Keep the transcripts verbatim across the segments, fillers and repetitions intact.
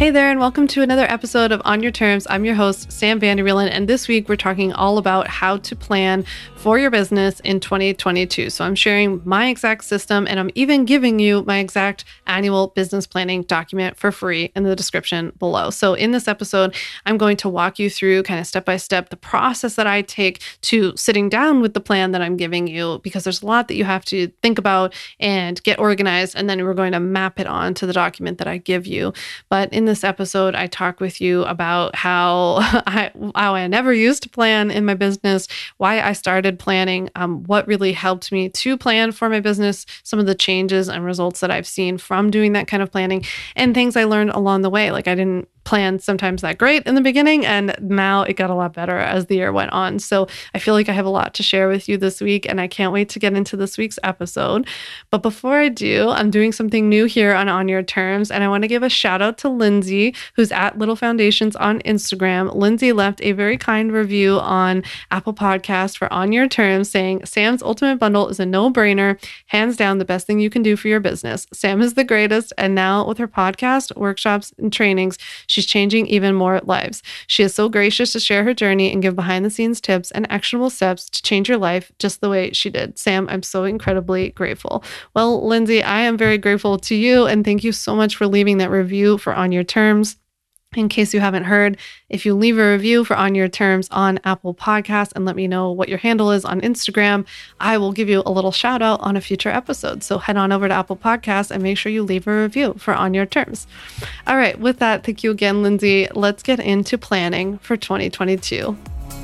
Hey there, and welcome to another episode of On Your Terms. I'm your host, Sam Vanderwielen, and this week we're talking all about how to plan for your business in twenty twenty-two. So I'm sharing my exact system, and I'm even giving you my exact annual business planning document for free in the description below. So in this episode, I'm going to walk you through kind of step by step the process that I take to sitting down with the plan that I'm giving you, because there's a lot that you have to think about and get organized, and then we're going to map it on to the document that I give you. But in this episode, I talk with you about how I, how I never used to plan in my business, why I started planning, um, what really helped me to plan for my business, some of the changes and results that I've seen from doing that kind of planning, and things I learned along the way. Like I didn't plan sometimes that great in the beginning, and now it got a lot better as the year went on. So I feel like I have a lot to share with you this week, and I can't wait to get into this week's episode. But before I do, I'm doing something new here on On Your Terms, and I want to give a shout out to Lindsay, who's at Little Foundations on Instagram. Lindsay left a very kind review on Apple Podcasts for On Your Terms, saying, Sam's Ultimate Bundle is a no-brainer, hands down the best thing you can do for your business. Sam is the greatest, and now with her podcast, workshops, and trainings, she's changing even more lives. She is so gracious to share her journey and give behind-the-scenes tips and actionable steps to change your life just the way she did. Sam, I'm so incredibly grateful. Well, Lindsay, I am very grateful to you, and thank you so much for leaving that review for On Your Terms. In case you haven't heard, if you leave a review for On Your Terms on Apple Podcasts and let me know what your handle is on Instagram, I will give you a little shout out on a future episode. So head on over to Apple Podcasts and make sure you leave a review for On Your Terms. All right, with that, thank you again, Lindsay. Let's get into planning for twenty twenty-two.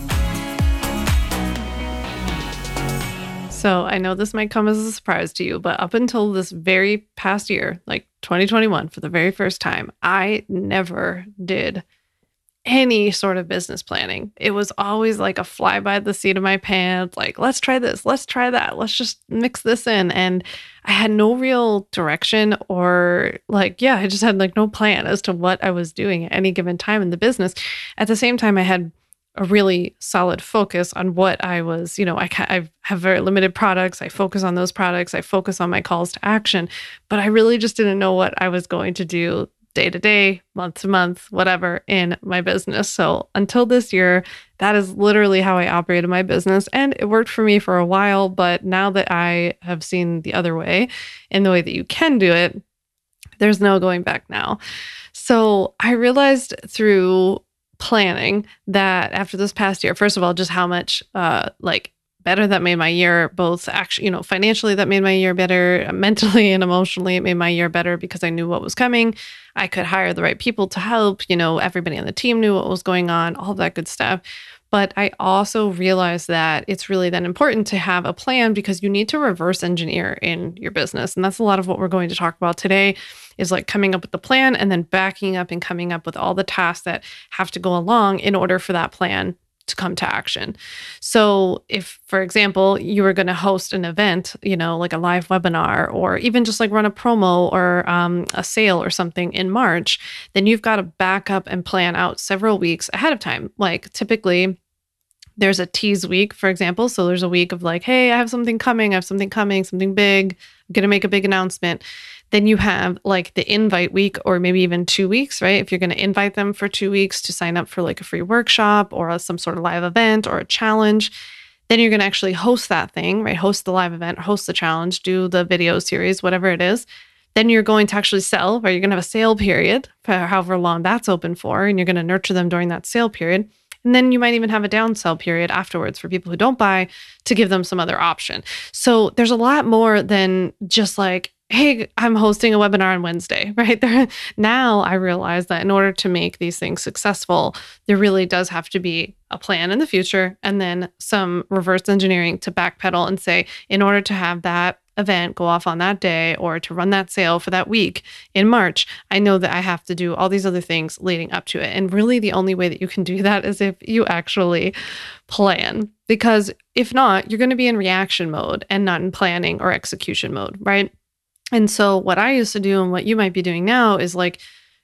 So I know this might come as a surprise to you, but up until this very past year, like twenty twenty-one, for the very first time, I never did any sort of business planning. It was always like a fly by the seat of my pants, like, let's try this, let's try that, let's just mix this in. And I had no real direction or like, yeah, I just had like no plan as to what I was doing at any given time in the business. At the same time, I had a really solid focus on what I was, you know, I, I have very limited products. I focus on those products. I focus on my calls to action, but I really just didn't know what I was going to do day to day, month to month, whatever in my business. So until this year, that is literally how I operated my business. And it worked for me for a while, but now that I have seen the other way in the way that you can do it, there's no going back now. So I realized through planning that after this past year, first of all, just how much uh like better that made my year, both actually, you know, financially that made my year better, mentally and emotionally it made my year better because I knew what was coming. I could hire the right people to help, you know, everybody on the team knew what was going on, all that good stuff. But I also realized that it's really then important to have a plan because you need to reverse engineer in your business. And that's a lot of what we're going to talk about today is like coming up with the plan and then backing up and coming up with all the tasks that have to go along in order for that plan to come to action. So if, for example, you were going to host an event, you know, like a live webinar, or even just like run a promo or um, a sale or something in March, then you've got to back up and plan out several weeks ahead of time. Like typically, there's a tease week, for example. So there's a week of like, hey, I have something coming, I have something coming, something big, I'm going to make a big announcement. Then you have like the invite week, or maybe even two weeks, right? If you're going to invite them for two weeks to sign up for like a free workshop or a, some sort of live event or a challenge, then you're going to actually host that thing, right? Host the live event, host the challenge, do the video series, whatever it is. Then you're going to actually sell, right? You're going to have a sale period for however long that's open for, and you're going to nurture them during that sale period. And then you might even have a downsell period afterwards for people who don't buy to give them some other option. So there's a lot more than just like, hey, I'm hosting a webinar on Wednesday, right? There, now I realize that in order to make these things successful, there really does have to be a plan in the future and then some reverse engineering to backpedal and say, in order to have that event go off on that day or to run that sale for that week in March, I know that I have to do all these other things leading up to it. And really the only way that you can do that is if you actually plan, because if not, you're going to be in reaction mode and not in planning or execution mode, right? And so what I used to do and what you might be doing now is like,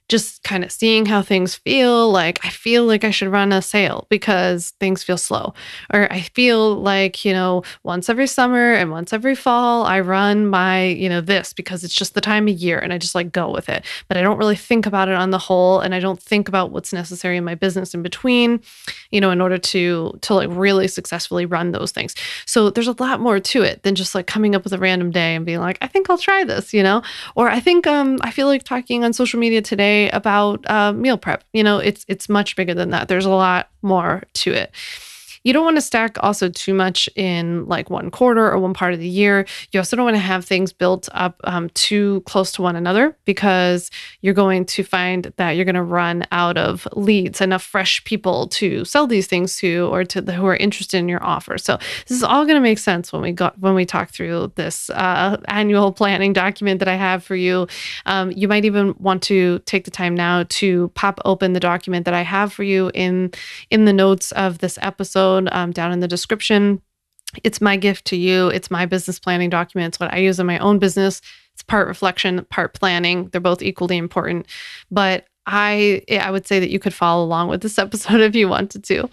just kind of seeing how things feel. Like, I feel like I should run a sale because things feel slow. Or I feel like, you know, once every summer and once every fall, I run my, you know, this because it's just the time of year and I just like go with it. But I don't really think about it on the whole. And I don't think about what's necessary in my business in between, you know, in order to, to like really successfully run those things. So there's a lot more to it than just like coming up with a random day and being like, I think I'll try this, you know, or I think, um, I feel like talking on social media today about uh, meal prep. You know, it's it's much bigger than that. There's a lot more to it. You don't want to stack also too much in like one quarter or one part of the year. You also don't want to have things built up um, too close to one another, because you're going to find that you're going to run out of leads, enough fresh people to sell these things to, or to the who are interested in your offer. So this is all going to make sense when we got when we talk through this uh, annual planning document that I have for you. Um, you might even want to take the time now to pop open the document that I have for you in in the notes of this episode. Um, down in the description. It's my gift to you. It's my business planning document. It's what I use in my own business. It's part reflection, part planning. They're both equally important. But I, I would say that you could follow along with this episode if you wanted to.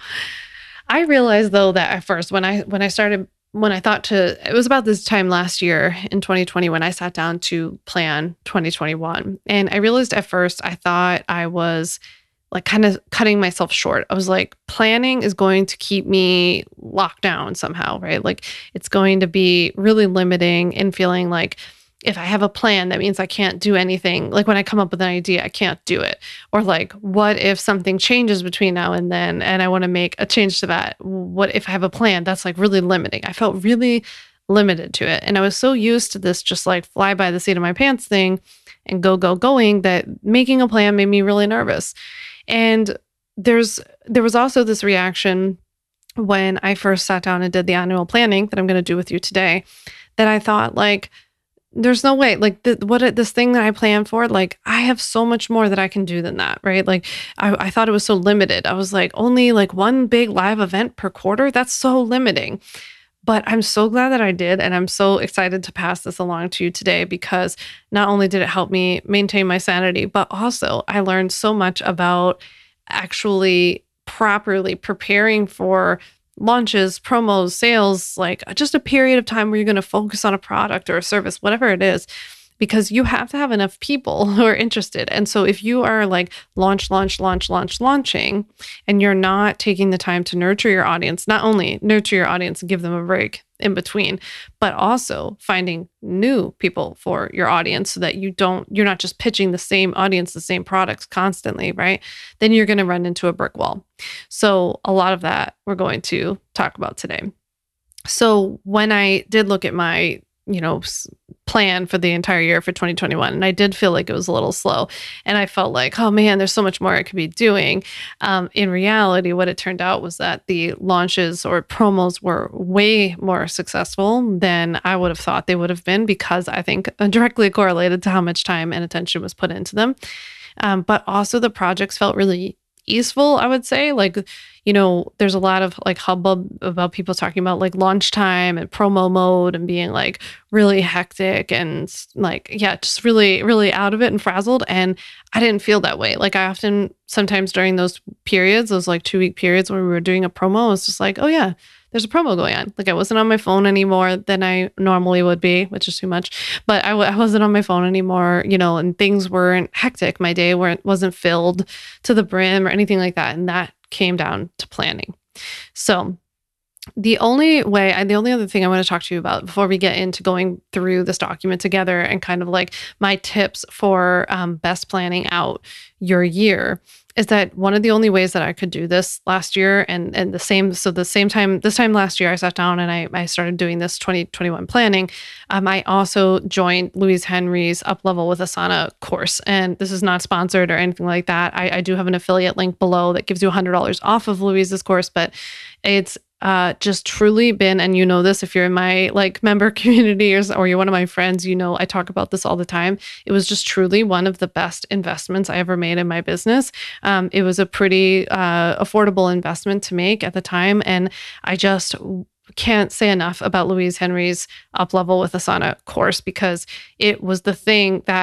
I realized though that at first, when I when I started, when I thought to, it was about this time last year in twenty twenty when I sat down to plan twenty twenty-one, and I realized at first I thought I was like kind of cutting myself short. I was like, planning is going to keep me locked down somehow, right? Like it's going to be really limiting and feeling like if I have a plan, that means I can't do anything. Like when I come up with an idea, I can't do it. Or like, what if something changes between now and then and I want to make a change to that? What if I have a plan? That's like really limiting. I felt really limited to it. And I was so used to this just like fly by the seat of my pants thing and go, go, going, that making a plan made me really nervous. And there's there was also this reaction when I first sat down and did the annual planning that I'm going to do with you today, that I thought like, there's no way, like the, what this thing that I planned for, like I have so much more that I can do than that, right? Like I, I thought it was so limited. I was like, only like one big live event per quarter. That's so limiting. But I'm so glad that I did. And I'm so excited to pass this along to you today, because not only did it help me maintain my sanity, but also I learned so much about actually properly preparing for launches, promos, sales, like just a period of time where you're going to focus on a product or a service, whatever it is, because you have to have enough people who are interested. And so if you are like launch, launch, launch, launch, launching, and you're not taking the time to nurture your audience, not only nurture your audience and give them a break in between, but also finding new people for your audience so that you don't, you're not just pitching the same audience, the same products constantly, right? Then you're going to run into a brick wall. So a lot of that we're going to talk about today. So when I did look at my, you know, plan for the entire year for twenty twenty-one, and I did feel like it was a little slow, and I felt like, oh man, there's so much more I could be doing. Um, in reality, what it turned out was that the launches or promos were way more successful than I would have thought they would have been, because I think directly correlated to how much time and attention was put into them. Um, but also the projects felt really easeful, I would say. Like, you know, there's a lot of like hubbub about people talking about like launch time and promo mode and being like really hectic and like, yeah, just really, really out of it and frazzled. And I didn't feel that way. Like I often, sometimes during those periods, those like two week periods when we were doing a promo, I was just like, oh yeah, there's a promo going on. Like I wasn't on my phone anymore than I normally would be, which is too much, but I, w- I wasn't on my phone anymore, you know, and things weren't hectic. My day weren't, wasn't filled to the brim or anything like that. And that came down to planning. So the only way, I, the only other thing I want to talk to you about before we get into going through this document together and kind of like my tips for um, best planning out your year, is that one of the only ways that I could do this last year, and and the same, so the same time, this time last year, I sat down and I, I started doing this twenty twenty-one planning. Um, I also joined Louise Henry's Up Level with Asana course. And this is not sponsored or anything like that. I, I do have an affiliate link below that gives you one hundred dollars off of Louise's course, but it's uh, just truly been, and you know this, if you're in my like member community or, or you're one of my friends, you know, I talk about this all the time. It was just truly one of the best investments I ever made in my business. Um, it was a pretty uh, affordable investment to make at the time. And I just can't say enough about Louise Henry's Up Level with Asana course, because it was the thing that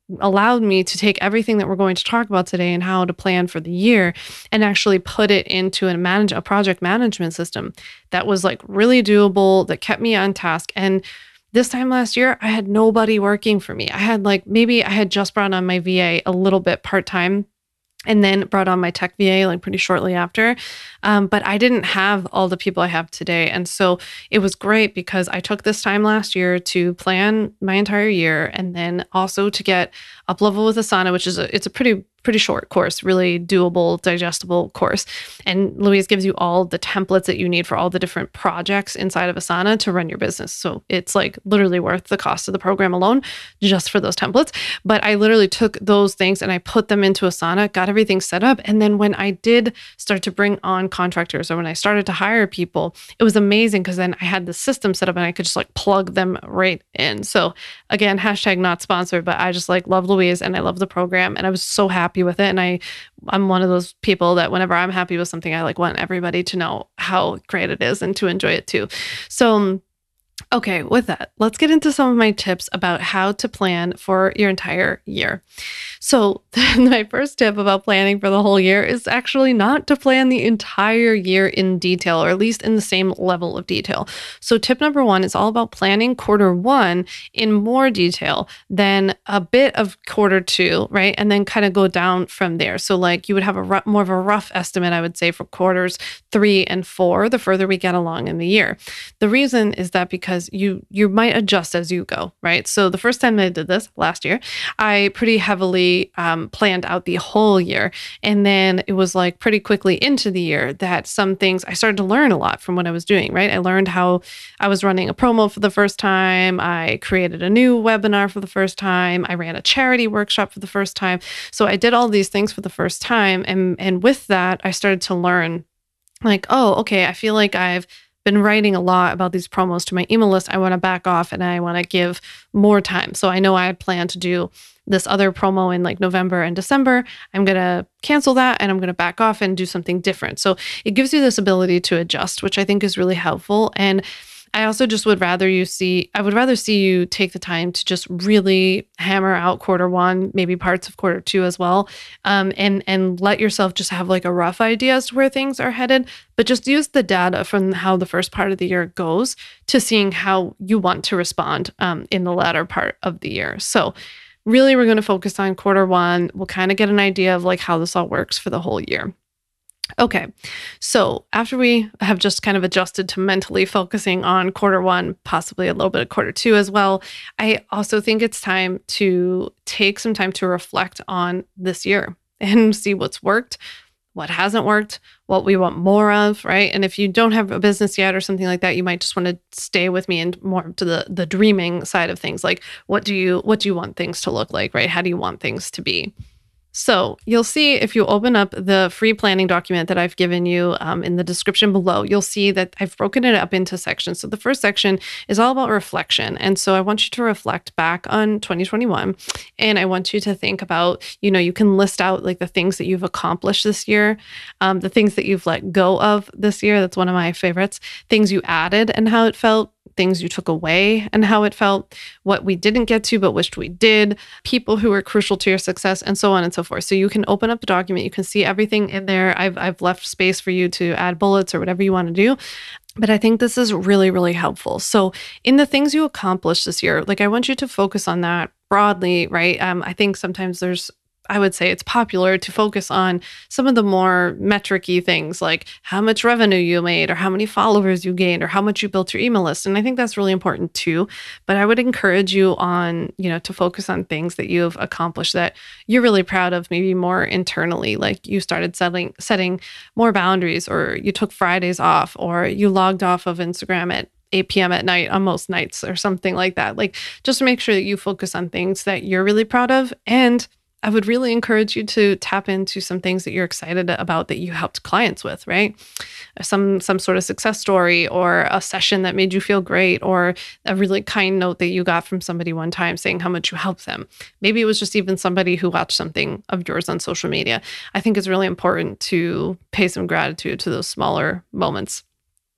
allowed me to take everything that we're going to talk about today and how to plan for the year and actually put it into a manage a project management system that was like really doable, that kept me on task. And this time last year, I had nobody working for me. I had like, maybe I had just brought on my V A a little bit part-time and then brought on my tech V A like pretty shortly after. Um, but I didn't have all the people I have today. And so it was great because I took this time last year to plan my entire year and then also to get up level with Asana, which is a, it's a pretty pretty short course, really doable, digestible course. And Louise gives you all the templates that you need for all the different projects inside of Asana to run your business. So it's like literally worth the cost of the program alone just for those templates. But I literally took those things and I put them into Asana, got everything set up. And then when I did start to bring on contractors or when I started to hire people, it was amazing because then I had the system set up and I could just like plug them right in. So again, hashtag not sponsored, but I just like love Louise and I love the program and I was so happy with it. And I, I'm one of those people that whenever I'm happy with something, I like want everybody to know how great it is and to enjoy it too. So okay, with that, let's get into some of my tips about how to plan for your entire year. So my first tip about planning for the whole year is actually not to plan the entire year in detail, or at least in the same level of detail. So tip number one is all about planning quarter one in more detail than a bit of quarter two, right? And then kind of go down from there. So like you would have a rough, more of a rough estimate, I would say, for quarters three and four, the further we get along in the year. The reason is that because you you might adjust as you go, right? So the first time I did this last year, I pretty heavily um, planned out the whole year. And then it was like pretty quickly into the year that some things I started to learn a lot from what I was doing, right? I learned how I was running a promo for the first time. I created a new webinar for the first time. I ran a charity workshop for the first time. So I did all these things for the first time. And, and with that, I started to learn like, oh, okay, I feel like I've been writing a lot about these promos to my email list. I want to back off and I want to give more time. So I know I had planned to do this other promo in like November and December. I'm going to cancel that and I'm going to back off and do something different. So it gives you this ability to adjust, which I think is really helpful. And I also just would rather you see, I would rather see you take the time to just really hammer out quarter one, maybe parts of quarter two as well, um, and and let yourself just have like a rough idea as to where things are headed, but just use the data from how the first part of the year goes to seeing how you want to respond um, in the latter part of the year. So really, we're going to focus on quarter one. We'll kind of get an idea of like how this all works for the whole year. Okay, so after we have just kind of adjusted to mentally focusing on quarter one, possibly a little bit of quarter two as well, I also think it's time to take some time to reflect on this year and see what's worked, what hasn't worked, what we want more of, right? And if you don't have a business yet or something like that, you might just want to stay with me and more to the the dreaming side of things. Like, what do you what do you want things to look like, right? How do you want things to be? So you'll see if you open up the free planning document that I've given you um, in the description below, you'll see that I've broken it up into sections. So the first section is all about reflection. And so I want you to reflect back on twenty twenty-one. And I want you to think about, you know, you can list out like the things that you've accomplished this year, um, the things that you've let go of this year. That's one of my favorites. Things you added and how it felt. Things you took away and how it felt, what we didn't get to but wished we did, people who were crucial to your success, and so on and so forth. So you can open up the document, you can see everything in there. I've I've left space for you to add bullets or whatever you want to do. But I think this is really, really helpful. So in the things you accomplished this year, like I want you to focus on that broadly, right? Um, I think sometimes there's I would say it's popular to focus on some of the more metric-y things like how much revenue you made or how many followers you gained or how much you built your email list. And I think that's really important too. But I would encourage you on, you know, to focus on things that you've accomplished that you're really proud of, maybe more internally, like you started setting, setting more boundaries, or you took Fridays off, or you logged off of Instagram at eight p.m. at night on most nights or something like that. Like just make sure that you focus on things that you're really proud of. And I would really encourage you to tap into some things that you're excited about that you helped clients with, right? Some some sort of success story or a session that made you feel great, or a really kind note that you got from somebody one time saying how much you helped them. Maybe it was just even somebody who watched something of yours on social media. I think it's really important to pay some gratitude to those smaller moments.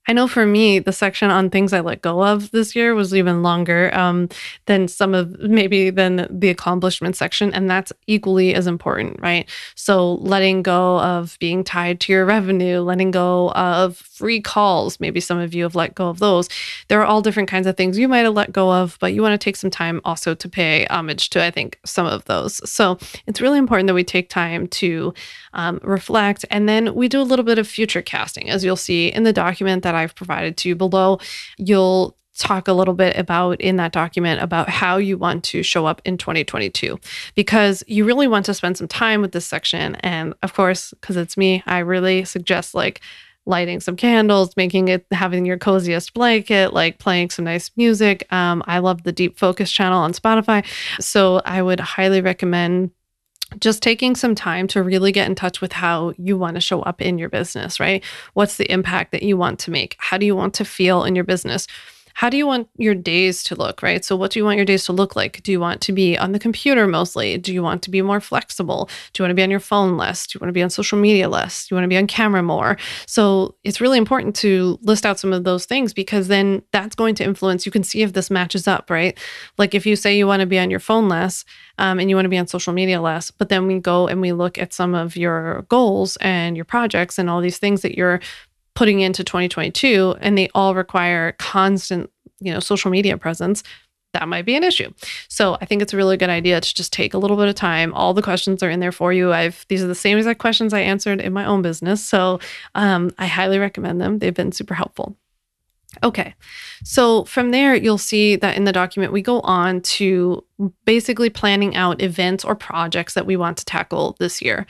I know for me, the section on things I let go of this year was even longer um, than some of maybe than the accomplishment section. And that's equally as important, right? So letting go of being tied to your revenue, letting go of free calls. Maybe some of you have let go of those. There are all different kinds of things you might have let go of, but you want to take some time also to pay homage to, I think, some of those. So it's really important that we take time to um, reflect. And then we do a little bit of future casting, as you'll see in the document that I've provided to you below. You'll talk a little bit about in that document about how you want to show up in twenty twenty-two, because you really want to spend some time with this section. And of course, because it's me, I really suggest like lighting some candles, making it, having your coziest blanket, like playing some nice music. Um, I love the Deep Focus channel on Spotify. So I would highly recommend just taking some time to really get in touch with how you want to show up in your business, right? What's the impact that you want to make? How do you want to feel in your business? How do you want your days to look, right? So what do you want your days to look like? Do you want to be on the computer mostly? Do you want to be more flexible? Do you want to be on your phone less? Do you want to be on social media less? Do you want to be on camera more? So it's really important to list out some of those things, because then that's going to influence, you can see if this matches up, right? Like if you say you want to be on your phone less um, and you want to be on social media less, but then we go and we look at some of your goals and your projects and all these things that you're putting into twenty twenty-two, and they all require constant, you know, social media presence, that might be an issue. So I think it's a really good idea to just take a little bit of time. All the questions are in there for you. I've, these are the same exact questions I answered in my own business. So um, I highly recommend them. They've been super helpful. Okay. So from there, you'll see that in the document, we go on to basically planning out events or projects that we want to tackle this year.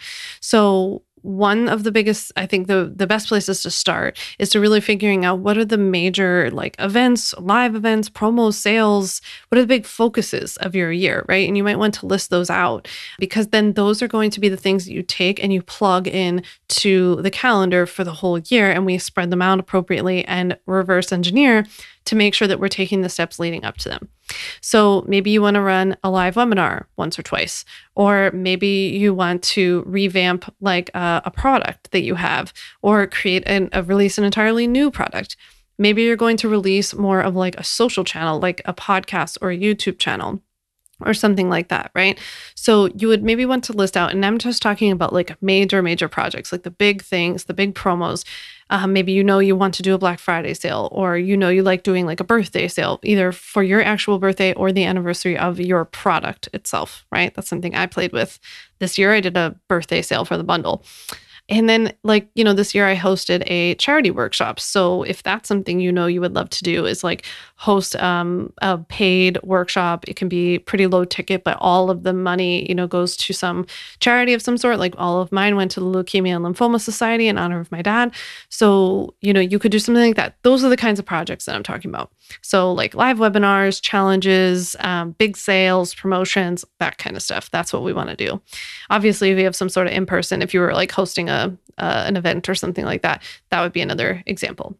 So one of the biggest, I think the the best places to start is to really figuring out what are the major like events, live events, promos, sales, what are the big focuses of your year, right? And you might want to list those out, because then those are going to be the things that you take and you plug in to the calendar for the whole year, and we spread them out appropriately and reverse engineer to make sure that we're taking the steps leading up to them. So maybe you want to run a live webinar once or twice, or maybe you want to revamp like a, a product that you have, or create an, a release an entirely new product. Maybe you're going to release more of like a social channel, like a podcast or a YouTube channel, or something like that, right? So you would maybe want to list out, and I'm just talking about like major, major projects, like the big things, the big promos. Um, maybe you know you want to do a Black Friday sale, or you know you like doing like a birthday sale, either for your actual birthday or the anniversary of your product itself, right? That's something I played with this year. I did a birthday sale for the bundle. And then like, you know, this year I hosted a charity workshop. So if that's something you know you would love to do, is like host um, a paid workshop. It can be pretty low ticket, but all of the money, you know, goes to some charity of some sort. Like all of mine went to the Leukemia and Lymphoma Society in honor of my dad. So, you know, you could do something like that. Those are the kinds of projects that I'm talking about. So like live webinars, challenges, um, big sales, promotions, that kind of stuff. That's what we want to do. Obviously, if you have some sort of in-person, if you were like hosting a Uh, an event or something like that, that would be another example.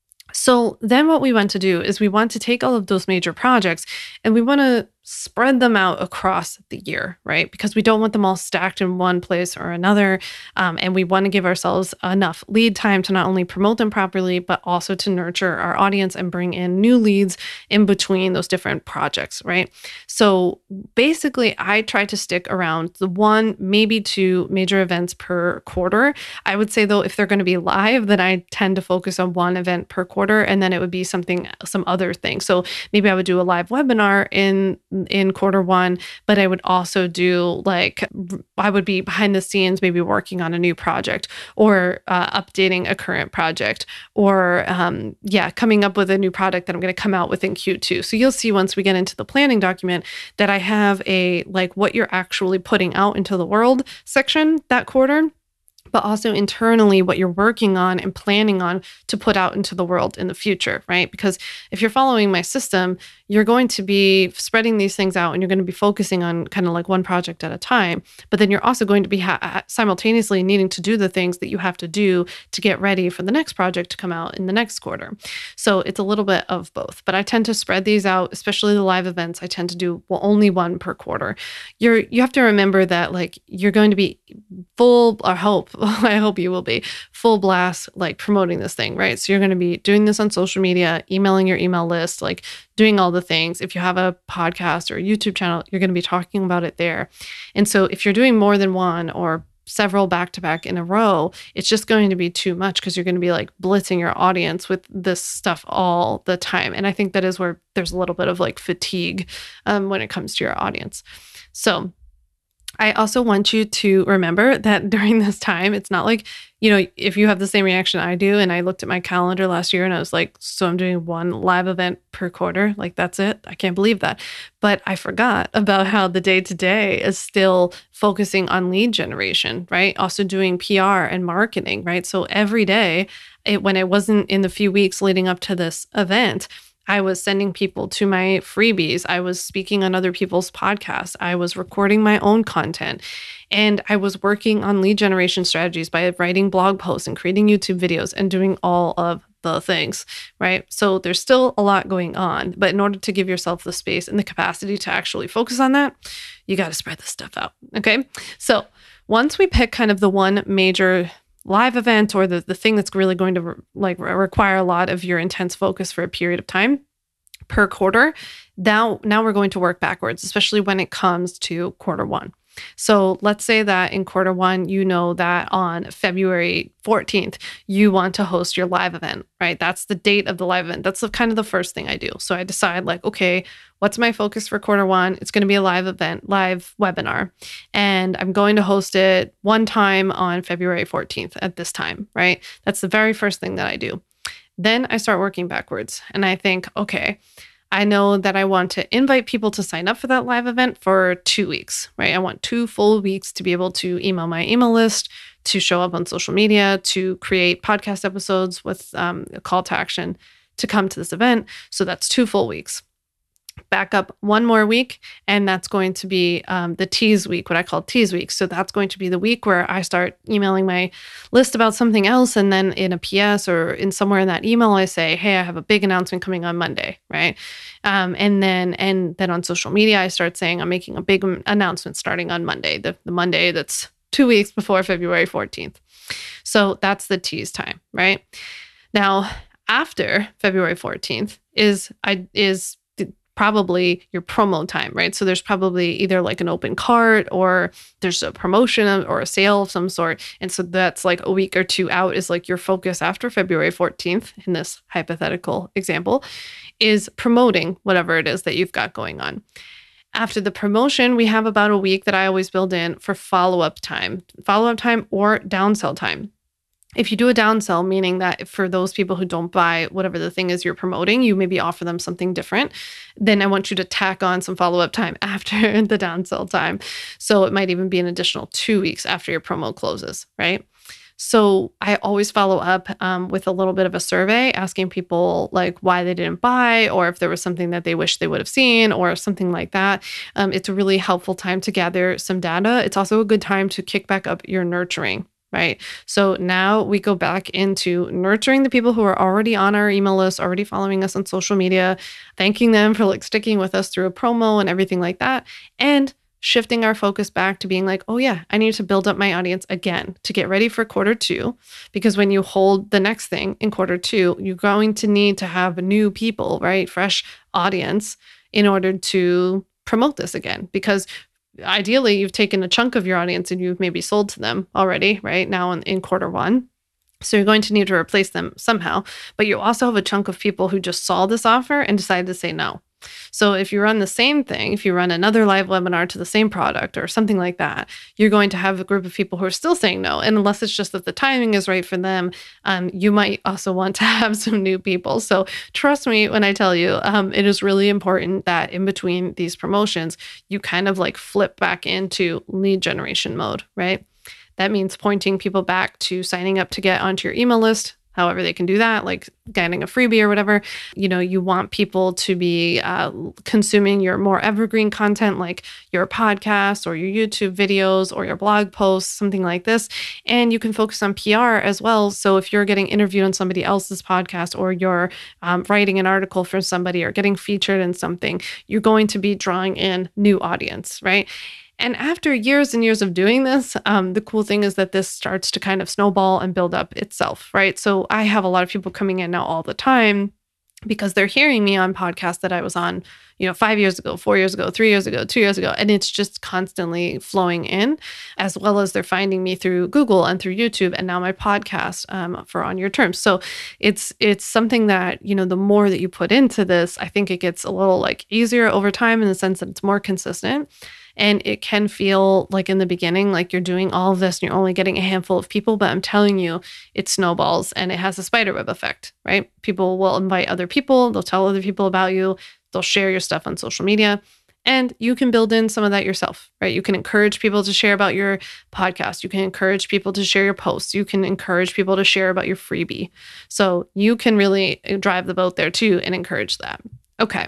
So then what we want to do is we want to take all of those major projects and we want to spread them out across the year, right? Because we don't want them all stacked in one place or another. Um, and we want to give ourselves enough lead time to not only promote them properly, but also to nurture our audience and bring in new leads in between those different projects, right? So basically, I try to stick around the one, maybe two major events per quarter. I would say though, if they're going to be live, then I tend to focus on one event per quarter, and then it would be something, some other thing. So maybe I would do a live webinar in in quarter one, but I would also do like, I would be behind the scenes, maybe working on a new project, or uh, updating a current project, or um, yeah, coming up with a new product that I'm going to come out with in Q two. So you'll see once we get into the planning document that I have a like what you're actually putting out into the world section that quarter, but also internally what you're working on and planning on to put out into the world in the future, right? Because if you're following my system, you're going to be spreading these things out and you're going to be focusing on kind of like one project at a time. But then you're also going to be ha- simultaneously needing to do the things that you have to do to get ready for the next project to come out in the next quarter. So it's a little bit of both, but I tend to spread these out, especially the live events. I tend to do well, only one per quarter. You're, you have to remember that like you're going to be full, or hope, I hope you will be full blast, like promoting this thing, right? So you're going to be doing this on social media, emailing your email list, like doing all the things. If you have a podcast or a YouTube channel, you're going to be talking about it there. And so if you're doing more than one or several back to back in a row, it's just going to be too much because you're going to be like blitzing your audience with this stuff all the time. And I think that is where there's a little bit of like fatigue um, when it comes to your audience. So I also want you to remember that during this time, it's not like, you know, if you have the same reaction I do, and I looked at my calendar last year and I was like, so I'm doing one live event per quarter. Like, that's it. I can't believe that. But I forgot about how the day to day is still focusing on lead generation, right? Also doing P R and marketing, right? So every day, it, when it wasn't in the few weeks leading up to this event, I was sending people to my freebies. I was speaking on other people's podcasts. I was recording my own content. And I was working on lead generation strategies by writing blog posts and creating YouTube videos and doing all of the things, right? So there's still a lot going on. But in order to give yourself the space and the capacity to actually focus on that, you got to spread this stuff out, okay? So once we pick kind of the one major live event or the, the thing that's really going to re- like require a lot of your intense focus for a period of time per quarter, now, now we're going to work backwards, especially when it comes to quarter one. So let's say that in quarter one, you know that on February fourteenth, you want to host your live event, right? That's the date of the live event. That's the, kind of the first thing I do. So I decide like, okay, what's my focus for quarter one? It's going to be a live event, live webinar. And I'm going to host it one time on February fourteenth at this time, right? That's the very first thing that I do. Then I start working backwards and I think, okay, I know that I want to invite people to sign up for that live event for two weeks, right? I want two full weeks to be able to email my email list, to show up on social media, to create podcast episodes with um, a call to action to come to this event. So that's two full weeks. Back up one more week, and that's going to be um, the tease week, what I call tease week. So that's going to be the week where I start emailing my list about something else, and then in a P S or in somewhere in that email, I say, "Hey, I have a big announcement coming on Monday," right? Um, and then and then on social media, I start saying I'm making a big announcement starting on Monday, the, the Monday that's two weeks before February fourteenth. So that's the tease time, right? Now, after February fourteenth is I is probably your promo time, right? So there's probably either like an open cart or there's a promotion or a sale of some sort. And so that's like a week or two out is like your focus after February fourteenth in this hypothetical example is promoting whatever it is that you've got going on. After the promotion, we have about a week that I always build in for follow-up time, follow-up time or downsell time. If you do a downsell, meaning that for those people who don't buy whatever the thing is you're promoting, you maybe offer them something different, then I want you to tack on some follow-up time after the downsell time. So it might even be an additional two weeks after your promo closes, right? So I always follow up um, with a little bit of a survey asking people like why they didn't buy or if there was something that they wish they would have seen or something like that. Um, it's a really helpful time to gather some data. It's also a good time to kick back up your nurturing. Right. So now we go back into nurturing the people who are already on our email list, already following us on social media, thanking them for like sticking with us through a promo and everything like that. And shifting our focus back to being like, oh yeah, I need to build up my audience again to get ready for quarter two. Because when you hold the next thing in quarter two, you're going to need to have new people, right? Fresh audience in order to promote this again. Because ideally, you've taken a chunk of your audience and you've maybe sold to them already, right now in, in quarter one. So you're going to need to replace them somehow. But you also have a chunk of people who just saw this offer and decided to say no. So if you run the same thing, if you run another live webinar to the same product or something like that, you're going to have a group of people who are still saying no. And unless it's just that the timing is right for them, um, you might also want to have some new people. So trust me when I tell you, um, it is really important that in between these promotions, you kind of like flip back into lead generation mode, right? That means pointing people back to signing up to get onto your email list, however they can do that, like getting a freebie or whatever. You know, you want people to be uh, consuming your more evergreen content, like your podcast or your YouTube videos or your blog posts, something like this. And you can focus on P R as well. So if you're getting interviewed on somebody else's podcast or you're um, writing an article for somebody or getting featured in something, you're going to be drawing in new audience, right? And after years and years of doing this, um, the cool thing is that this starts to kind of snowball and build up itself, right? So I have a lot of people coming in now all the time because they're hearing me on podcasts that I was on, you know, five years ago, four years ago, three years ago, two years ago. And it's just constantly flowing in, as well as they're finding me through Google and through YouTube and now my podcast um, for On Your Terms. So it's it's something that, you know, the more that you put into this, I think it gets a little like easier over time in the sense that it's more consistent. And it can feel like in the beginning, like you're doing all of this and you're only getting a handful of people. But I'm telling you, it snowballs and it has a spiderweb effect, right? People will invite other people. They'll tell other people about you. They'll share your stuff on social media. And you can build in some of that yourself, right? You can encourage people to share about your podcast. You can encourage people to share your posts. You can encourage people to share about your freebie. So you can really drive the boat there too and encourage that. Okay.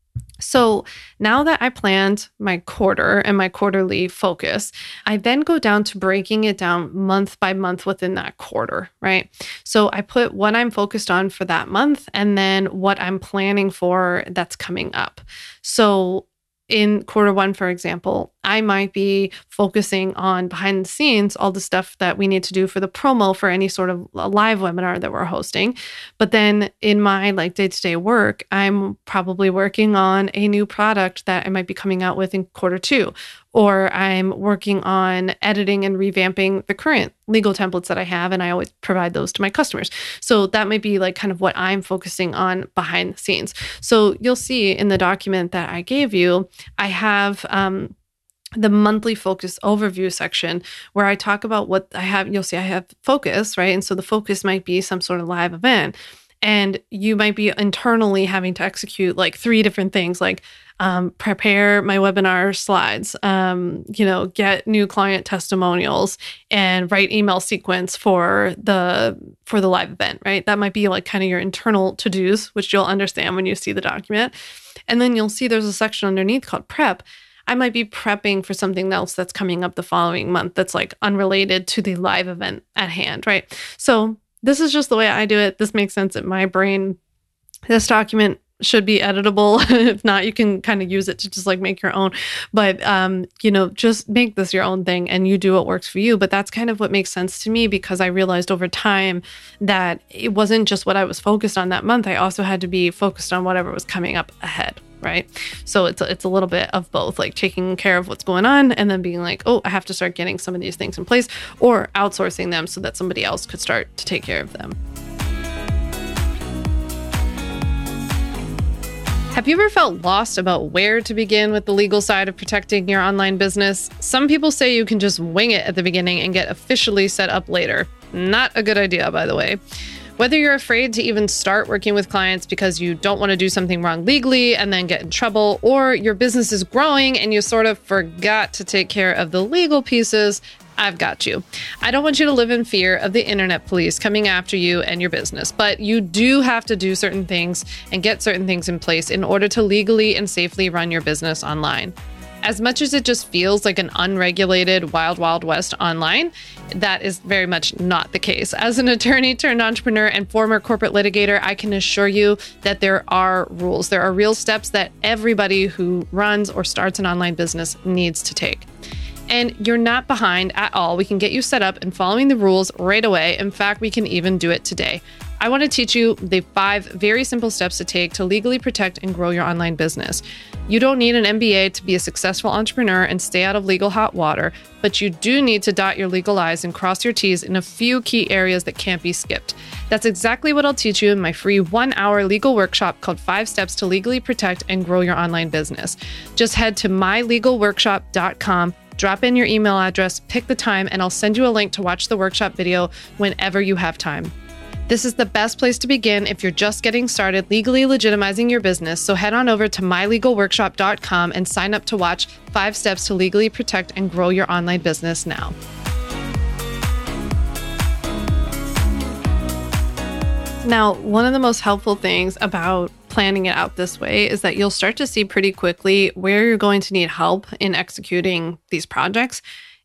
So now that I planned my quarter and my quarterly focus, I then go down to breaking it down month by month within that quarter, right? So I put what I'm focused on for that month and then what I'm planning for that's coming up. So in quarter one, for example, I might be focusing on behind the scenes, all the stuff that we need to do for the promo for any sort of live webinar that we're hosting. But then in my like day-to-day work, I'm probably working on a new product that I might be coming out with in quarter two, or I'm working on editing and revamping the current legal templates that I have, and I always provide those to my customers. So that might be like kind of what I'm focusing on behind the scenes. So you'll see in the document that I gave you, I have um, the monthly focus overview section where I talk about what I have. You'll see I have focus, right? And so the focus might be some sort of live event. And you might be internally having to execute like three different things, like um, prepare my webinar slides, um, you know, get new client testimonials, and write email sequence for the for the live event, right? That might be like kind of your internal to-dos, which you'll understand when you see the document. And then you'll see there's a section underneath called prep. I might be prepping for something else that's coming up the following month that's like unrelated to the live event at hand, right? So this is just the way I do it. This makes sense in my brain. This document should be editable. If not, you can kind of use it to just like make your own. But, um, you know, just make this your own thing and you do what works for you. But that's kind of what makes sense to me because I realized over time that it wasn't just what I was focused on that month. I also had to be focused on whatever was coming up ahead. Right. So it's a, it's a little bit of both, like taking care of what's going on and then being like, oh, I have to start getting some of these things in place, or outsourcing them so that somebody else could start to take care of them. Have you ever felt lost about where to begin with the legal side of protecting your online business? Some people say you can just wing it at the beginning and get officially set up later. Not a good idea, by the way. Whether you're afraid to even start working with clients because you don't want to do something wrong legally and then get in trouble, or your business is growing and you sort of forgot to take care of the legal pieces, I've got you. I don't want you to live in fear of the internet police coming after you and your business, but you do have to do certain things and get certain things in place in order to legally and safely run your business online. As much as it just feels like an unregulated wild, wild west online, that is very much not the case. As an attorney turned entrepreneur and former corporate litigator, I can assure you that there are rules. There are real steps that everybody who runs or starts an online business needs to take. And you're not behind at all. We can get you set up and following the rules right away. In fact, we can even do it today. I want to teach you the five very simple steps to take to legally protect and grow your online business. You don't need an M B A to be a successful entrepreneur and stay out of legal hot water, but you do need to dot your legal I's and cross your T's in a few key areas that can't be skipped. That's exactly what I'll teach you in my free one-hour legal workshop called Five Steps to Legally Protect and Grow Your Online Business. Just head to my legal workshop dot com, drop in your email address, pick the time, and I'll send you a link to watch the workshop video whenever you have time. This is the best place to begin if you're just getting started legally legitimizing your business, so head on over to my legal workshop dot com and sign up to watch Five Steps to Legally Protect and Grow Your Online Business now. Now, one of the most helpful things about planning it out this way is that you'll start to see pretty quickly where you're going to need help in executing these projects.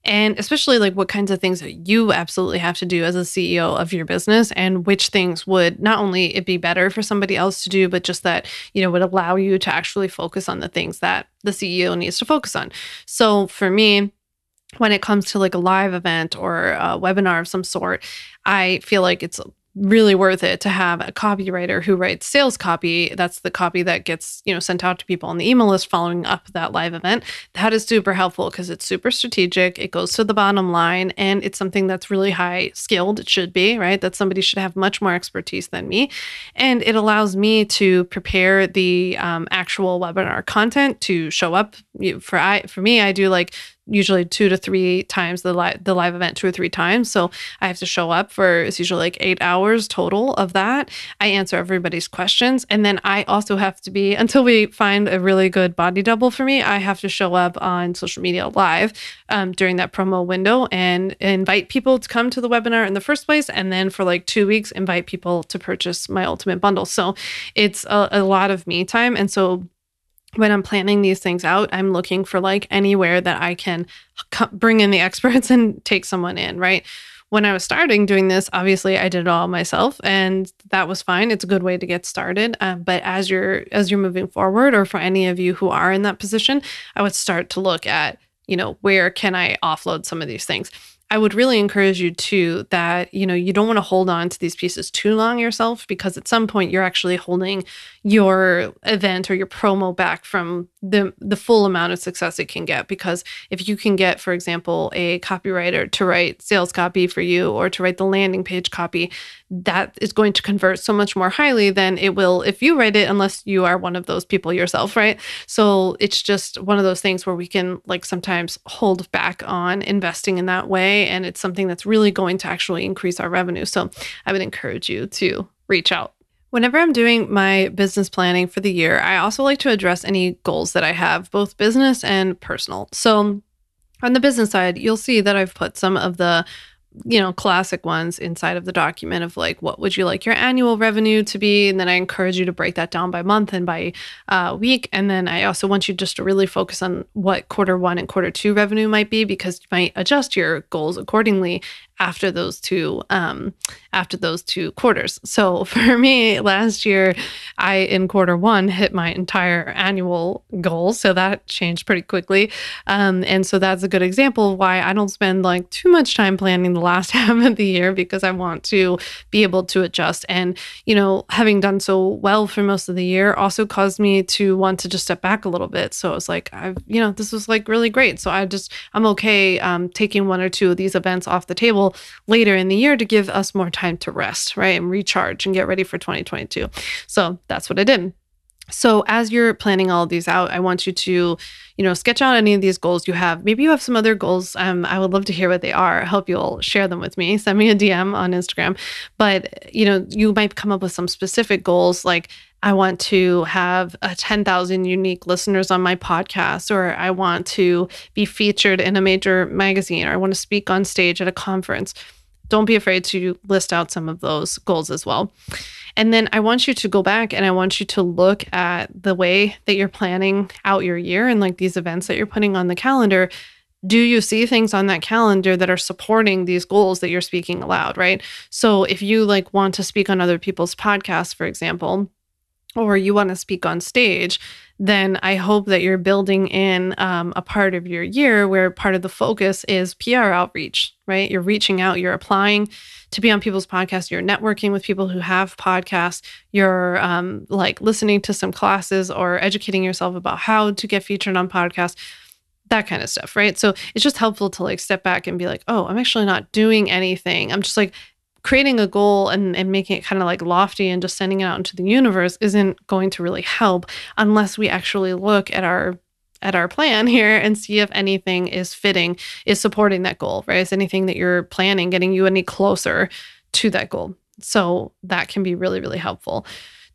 and especially like what kinds of things that you absolutely have to do as a C E O of your business, and which things would not only it be better for somebody else to do, but just that, you know, would allow you to actually focus on the things that the C E O needs to focus on. So for me, when it comes to like a live event or a webinar of some sort, I feel like it's really worth it to have a copywriter who writes sales copy. That's the copy that gets, you know, sent out to people on the email list following up that live event. That is super helpful because it's super strategic. It goes to the bottom line, and it's something that's really high skilled. It should be, right? That somebody should have much more expertise than me. And it allows me to prepare the um, actual webinar content to show up. For I, for me, I do like usually two to three times the live the live event, two or three times. So I have to show up for, it's usually like eight hours total of that. I answer everybody's questions. And then I also have to be, until we find a really good body double for me, I have to show up on social media live um, during that promo window and invite people to come to the webinar in the first place. And then for like two weeks, invite people to purchase my ultimate bundle. So it's a, a lot of me time. And so when I'm planning these things out, I'm looking for like anywhere that I can co- bring in the experts and take someone in, right? When I was starting doing this, obviously I did it all myself, and that was fine. It's a good way to get started. Um, but as you're as you're moving forward, or for any of you who are in that position, I would start to look at, you know, where can I offload some of these things? I would really encourage you too that, you know, you don't want to hold on to these pieces too long yourself, because at some point you're actually holding your event or your promo back from the the full amount of success it can get. Because if you can get, for example, a copywriter to write sales copy for you or to write the landing page copy, that is going to convert so much more highly than it will if you write it, unless you are one of those people yourself, right? So it's just one of those things where we can like sometimes hold back on investing in that way. And it's something that's really going to actually increase our revenue. So I would encourage you to reach out. Whenever I'm doing my business planning for the year, I also like to address any goals that I have, both business and personal. So on the business side, you'll see that I've put some of the, you know, classic ones inside of the document of like, what would you like your annual revenue to be? And then I encourage you to break that down by month and by uh, week. And then I also want you just to really focus on what quarter one and quarter two revenue might be, because you might adjust your goals accordingly after those two um after those two quarters. So for me, last year, I in quarter one hit my entire annual goal. So that changed pretty quickly. Um, and so that's a good example of why I don't spend like too much time planning the last half of the year, because I want to be able to adjust. And, you know, having done so well for most of the year also caused me to want to just step back a little bit. So it was like, I've, you know, this was like really great. So I just, I'm okay um, taking one or two of these events off the table later in the year to give us more time to rest, right? And recharge and get ready for twenty twenty-two. So that's what I did. So as you're planning all of these out, I want you to, you know, sketch out any of these goals you have. Maybe you have some other goals. Um, I would love to hear what they are. I hope you'll share them with me. Send me a D M on Instagram. But, you know, you might come up with some specific goals like, I want to have a ten thousand unique listeners on my podcast, or I want to be featured in a major magazine, or I want to speak on stage at a conference. Don't be afraid to list out some of those goals as well. And then I want you to go back and I want you to look at the way that you're planning out your year and like these events that you're putting on the calendar. Do you see things on that calendar that are supporting these goals that you're speaking aloud, right? So if you like want to speak on other people's podcasts, for example, or you want to speak on stage, then I hope that you're building in um, a part of your year where part of the focus is P R outreach, right? You're reaching out, you're applying to be on people's podcasts, you're networking with people who have podcasts, you're um, like listening to some classes or educating yourself about how to get featured on podcasts, that kind of stuff, right? So it's just helpful to like step back and be like, oh, I'm actually not doing anything. I'm just like creating a goal and, and making it kind of like lofty and just sending it out into the universe isn't going to really help unless we actually look at our at our plan here and see if anything is fitting, is supporting that goal, right? Is anything that you're planning getting you any closer to that goal? So that can be really, really helpful.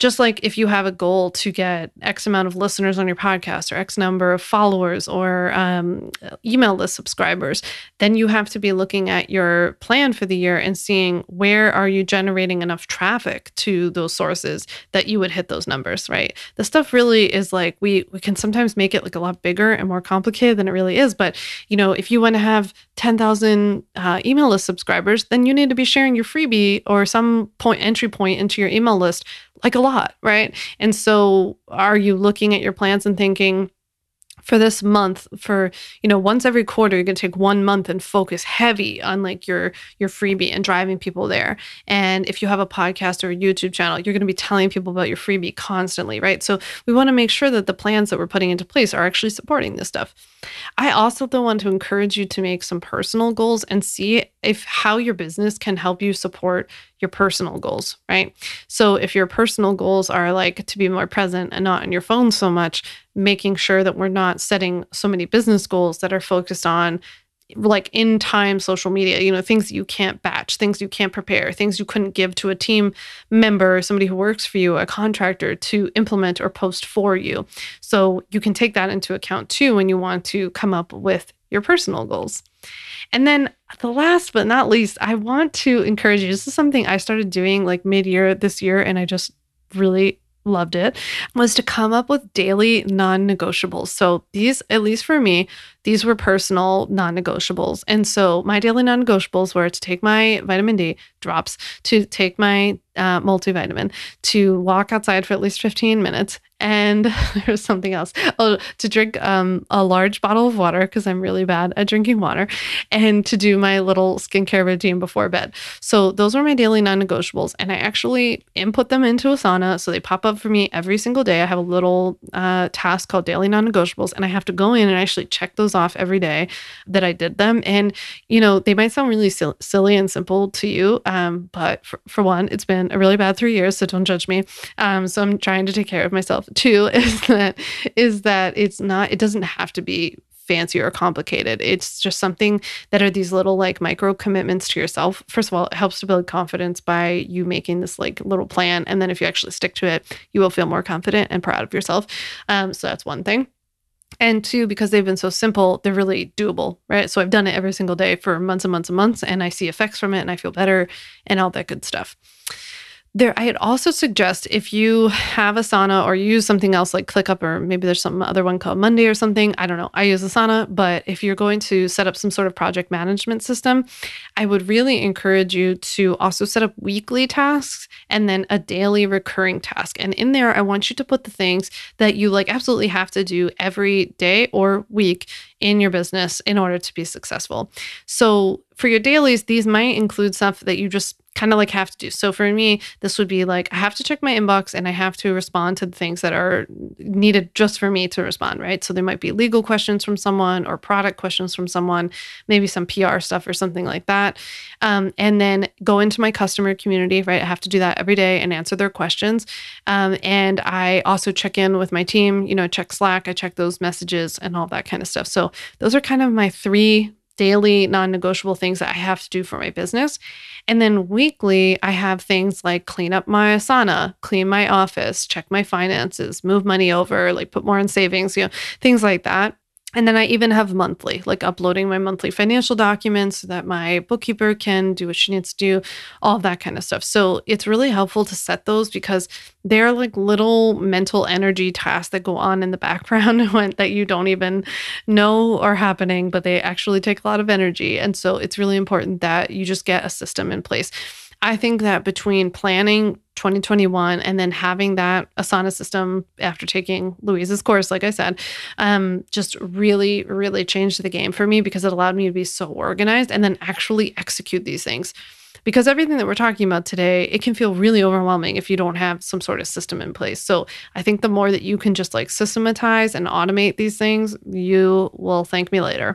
Just like if you have a goal to get X amount of listeners on your podcast or X number of followers or um, email list subscribers, then you have to be looking at your plan for the year and seeing where are you generating enough traffic to those sources that you would hit those numbers, right? The stuff really is like, we we can sometimes make it like a lot bigger and more complicated than it really is. But, you know, if you want to have ten thousand uh, email list subscribers, then you need to be sharing your freebie or some point entry point into your email list like a lot, right? And so are you looking at your plans and thinking, for this month, for, you know, once every quarter, you're going to take one month and focus heavy on like your, your freebie and driving people there. And if you have a podcast or a YouTube channel, you're going to be telling people about your freebie constantly, right? So we want to make sure that the plans that we're putting into place are actually supporting this stuff. I also though want to encourage you to make some personal goals and see if how your business can help you support your personal goals, right? So if your personal goals are like to be more present and not on your phone so much, making sure that we're not setting so many business goals that are focused on like in time social media, you know, things you can't batch, things you can't prepare, things you couldn't give to a team member, somebody who works for you, a contractor to implement or post for you. So you can take that into account too when you want to come up with your personal goals. And then the last but not least, I want to encourage you. This is something I started doing like mid-year this year, and I just really loved it, was to come up with daily non-negotiables. So these, at least for me, these were personal non-negotiables. And so my daily non-negotiables were to take my vitamin D drops, to take my uh, multivitamin, to walk outside for at least fifteen minutes. And there's something else. Oh, to drink um, a large bottle of water because I'm really bad at drinking water, and to do my little skincare routine before bed. So those are my daily non-negotiables. And I actually input them into Asana. So they pop up for me every single day. I have a little uh, task called daily non-negotiables, and I have to go in and actually check those off every day that I did them. And, you know, they might sound really sil- silly and simple to you. Um, but for, for one, it's been a really bad three years, so don't judge me. Um, so I'm trying to take care of myself. Two is that, is that it's not, it doesn't have to be fancy or complicated. It's just something that are these little like micro commitments to yourself. First of all, it helps to build confidence by you making this like little plan. And then if you actually stick to it, you will feel more confident and proud of yourself. Um, so that's one thing. And two, because they've been so simple, they're really doable, right? So I've done it every single day for months and months and months, and I see effects from it and I feel better and all that good stuff. There, I'd also suggest if you have Asana or you use something else like ClickUp, or maybe there's some other one called Monday or something. I don't know. I use Asana, but if you're going to set up some sort of project management system, I would really encourage you to also set up weekly tasks and then a daily recurring task. And in there, I want you to put the things that you like absolutely have to do every day or week in your business in order to be successful. So for your dailies, these might include stuff that you just kind of like have to do. So for me, this would be like, I have to check my inbox and I have to respond to the things that are needed just for me to respond, right? So there might be legal questions from someone or product questions from someone, maybe some P R stuff or something like that. Um, and then go into my customer community, right? I have to do that every day and answer their questions. Um, and I also check in with my team, you know, check Slack, I check those messages and all that kind of stuff. So those are kind of my three daily non-negotiable things that I have to do for my business. And then weekly, I have things like clean up my Asana, clean my office, check my finances, move money over, like put more in savings, you know, things like that. And then I even have monthly, like uploading my monthly financial documents so that my bookkeeper can do what she needs to do, all of that kind of stuff. So it's really helpful to set those because they're like little mental energy tasks that go on in the background when, that you don't even know are happening, but they actually take a lot of energy. And so it's really important that you just get a system in place. I think that between planning twenty twenty-one and then having that Asana system after taking Louise's course, like I said, um, just really, really changed the game for me because it allowed me to be so organized and then actually execute these things. Because everything that we're talking about today, it can feel really overwhelming if you don't have some sort of system in place. So I think the more that you can just like systematize and automate these things, you will thank me later.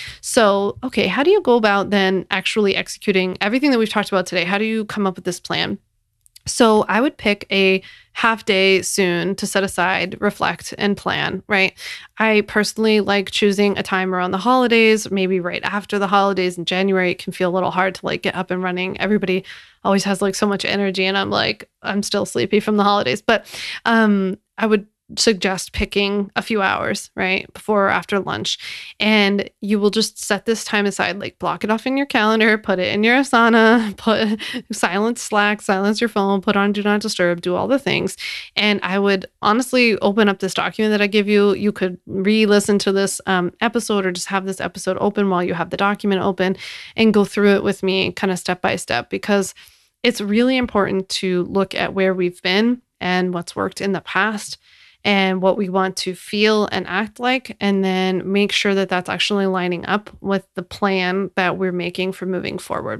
So, okay, how do you go about then actually executing everything that we've talked about today? How do you come up with this plan? So I would pick a half day soon to set aside, reflect, and plan, right? I personally like choosing a time around the holidays, maybe right after the holidays in January. It can feel a little hard to like get up and running. Everybody always has like so much energy, and I'm like, I'm still sleepy from the holidays. But um, I would suggest picking a few hours, right, before or after lunch. And you will just set this time aside, like block it off in your calendar, put it in your Asana, put silence Slack, silence your phone, put on do not disturb, do all the things. And I would honestly open up this document that I give you. You could re-listen to this um, episode or just have this episode open while you have the document open and go through it with me kind of step by step, because it's really important to look at where we've been and what's worked in the past and what we want to feel and act like, and then make sure that that's actually lining up with the plan that we're making for moving forward.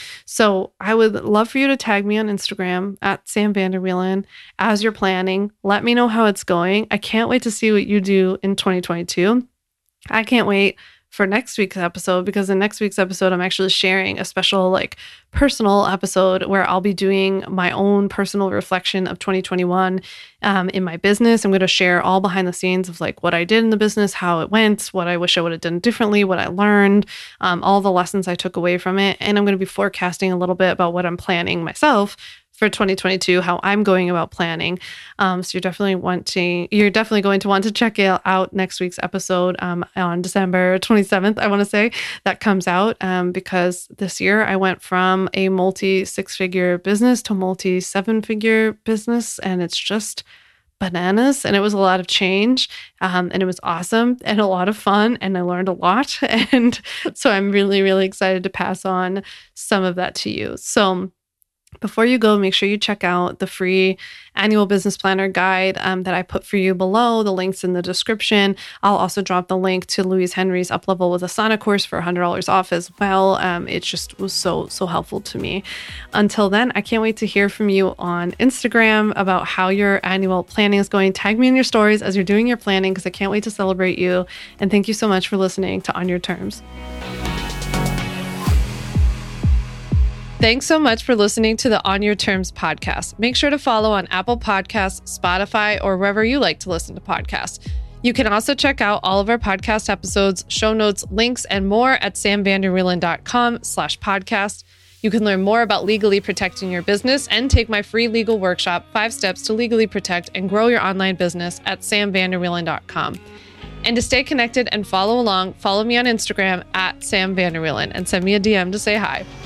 So I would love for you to tag me on Instagram at Sam Vanderwielen as you're planning. Let me know how it's going. I can't wait to see what you do in twenty twenty-two. I can't wait for next week's episode, because in next week's episode, I'm actually sharing a special like personal episode where I'll be doing my own personal reflection of twenty twenty-one um, in my business. I'm going to share all behind the scenes of like what I did in the business, how it went, what I wish I would have done differently, what I learned, um, all the lessons I took away from it. And I'm going to be forecasting a little bit about what I'm planning myself for twenty twenty-two, how I'm going about planning. Um, so you're definitely wanting, you're definitely going to want to check it out next week's episode um, on December twenty-seventh, I want to say, that comes out um, because this year I went from a multi six figure business to multi seven figure business, and it's just bananas. And it was a lot of change um, and it was awesome and a lot of fun, and I learned a lot. And so I'm really, really excited to pass on some of that to you. So before you go, make sure you check out the free annual business planner guide um, that I put for you below. The link's in the description. I'll also drop the link to Louise Henry's Up-Level with Asana course for one hundred dollars off as well. Um, it just was so, so helpful to me. Until then, I can't wait to hear from you on Instagram about how your annual planning is going. Tag me in your stories as you're doing your planning, because I can't wait to celebrate you. And thank you so much for listening to On Your Terms. Thanks so much for listening to the On Your Terms podcast. Make sure to follow on Apple Podcasts, Spotify, or wherever you like to listen to podcasts. You can also check out all of our podcast episodes, show notes, links, and more at samvanderwielen.com slash podcast. You can learn more about legally protecting your business and take my free legal workshop, Five Steps to Legally Protect and Grow Your Online Business, at sam vanderwielen dot com. And to stay connected and follow along, follow me on Instagram at Sam Vanderwielen and send me a D M to say hi.